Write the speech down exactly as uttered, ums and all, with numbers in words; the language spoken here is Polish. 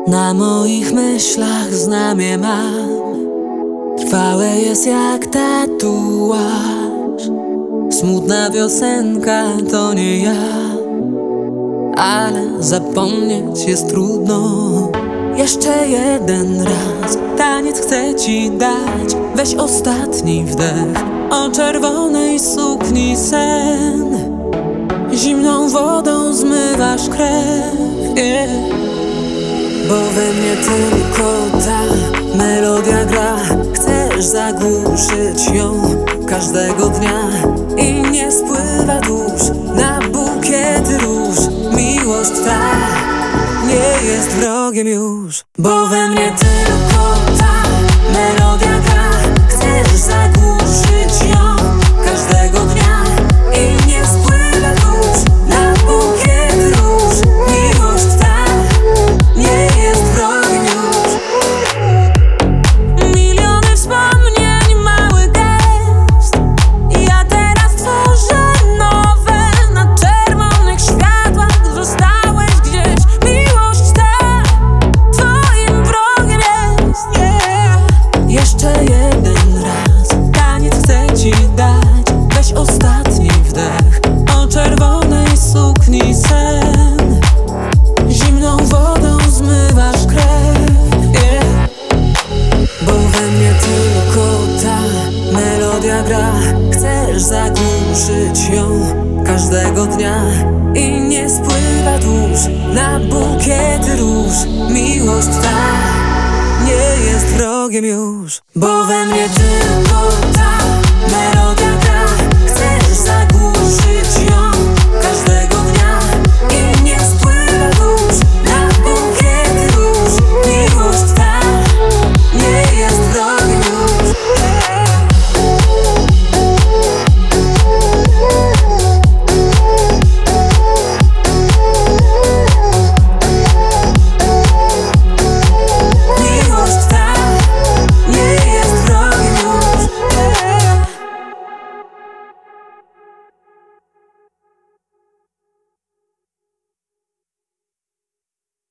Na moich myślach znamie mam, trwałe jest jak tatuaż. Smutna piosenka to nie ja, ale zapomnieć jest trudno. Jeszcze jeden raz taniec chcę ci dać. Weź ostatni wdech, o czerwonej sukni sen. Zimną wodą zmywasz krew, yeah. Bo we mnie tylko ta melodia gra. Chcesz zagłuszyć ją każdego dnia i nie spływa dusz na bukiety róż. Miłość ta nie jest wrogiem już, bo we mnie tylko ta melodia gra. Chcesz zagłuszyć ją każdego dnia i nie spływa dusz na bukiety róż. Miłość ta nie jest wrogiem już. Miliony wspomnień, mały gest. Ja teraz tworzę nowe na czerwonych światłach. Zostałeś gdzieś. Miłość ta twoim wrogiem jest, yeah. Jeszcze jeden raz taniec chcę ci dać. Weź ostatni wdech, o czerwonej sukni sen. Zimną wodą zmywasz krew, yeah. Bo we mnie tylko ta melodia gra. Chcesz zagłuszyć ją każdego dnia i nie spływa dusz na bukiety róż. Miłość ta nie jest wrogiem już, bo we mnie tylko ta melodia